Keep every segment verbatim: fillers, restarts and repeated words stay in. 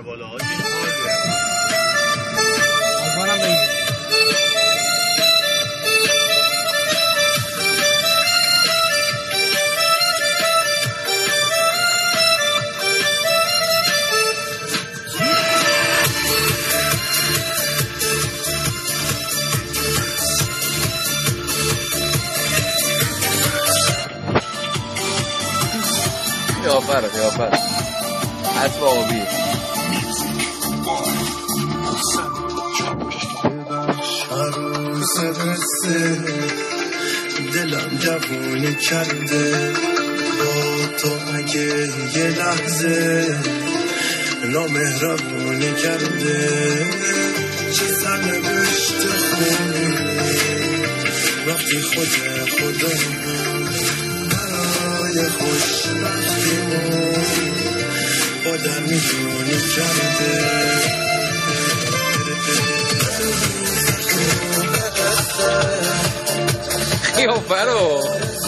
ببر بالا ها جون حالیه آزمانم بگیر قیافه رو قیافه رو حسب آبی عروس قصه دلم جوونه کرده با تو اگه یه لحظه نامهربونه کرده چیزن نوشته خونه وقتی خود خدا برای خوشبختیمون خودم میدونی کرده قیافه رو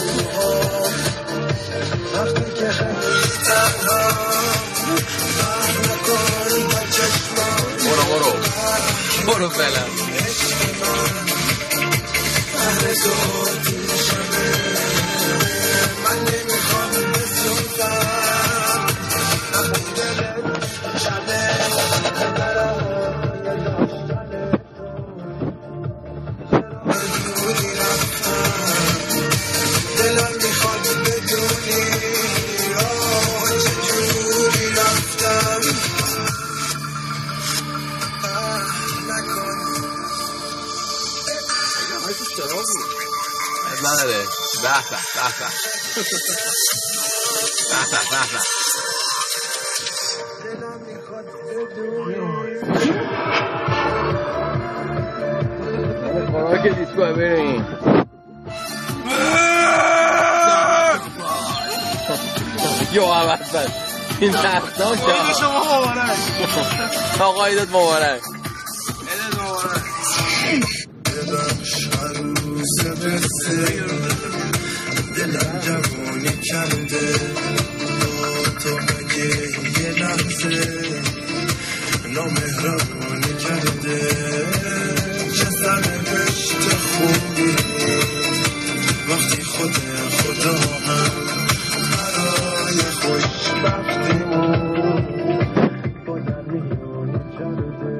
برو برو برو فعلا نداره به به به به به به خوراک دیسکو بریم یا عوض بد این تختان که آقای شما مبارک آقای داد مبارک ایداد مبارک ببخش عروس قصه دلم جوانی کرده با تو اگه یه لحظه نامهربانی کرده چه سرنوشت خوبی وقتی خود خدا هم برای خوشبختیمون خودم میدونی کرده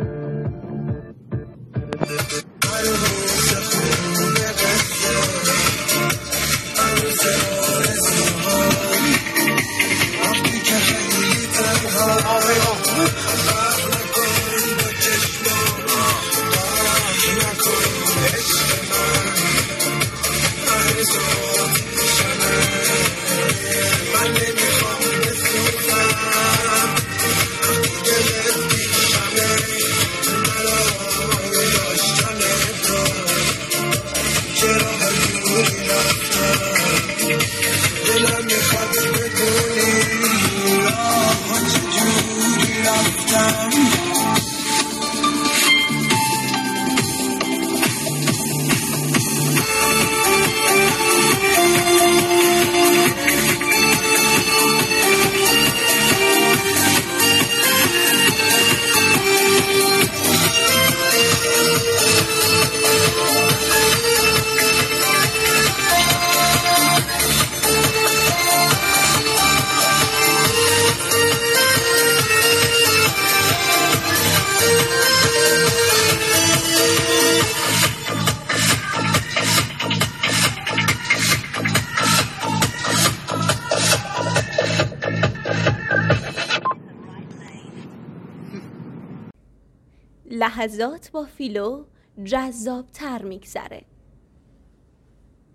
لحظات با فیلو جذاب‌تر میگذره.